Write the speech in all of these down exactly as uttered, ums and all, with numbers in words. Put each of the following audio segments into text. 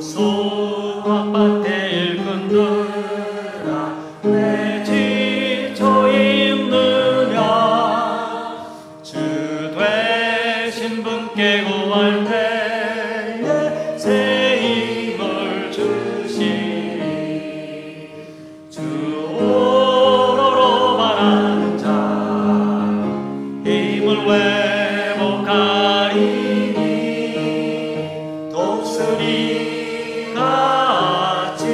수확밭의 일꾼들아 왜 지쳐 있느냐. 주 되신 분께 구할 때에 새 힘을 주시리. 주 오로로 바라는 자 힘을 회복하리니 독수리 같이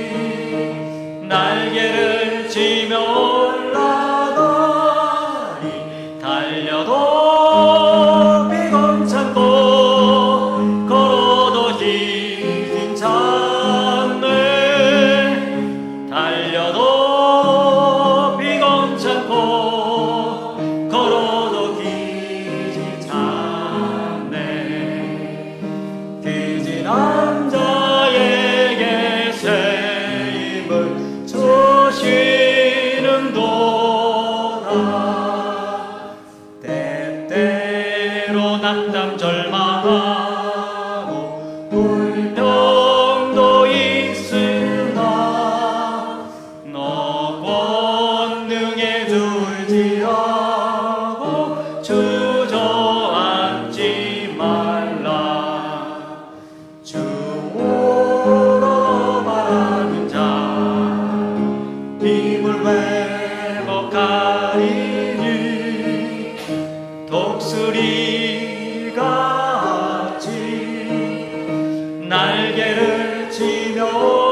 날개를 치며 올라가리. 달려도 비검찬고 걸어도 힘차네. 달려도 비검찬고 걸어도 힘차네. 기진한 자에게 새 힘을 주시는도다. 때때로 낙담 절망하고 불평도 있으나 너 권능에 둘지라고 주저앉지 말라. 주 오러 바라는 자 힘을 회복하리니 독수리 같이 날개를 치며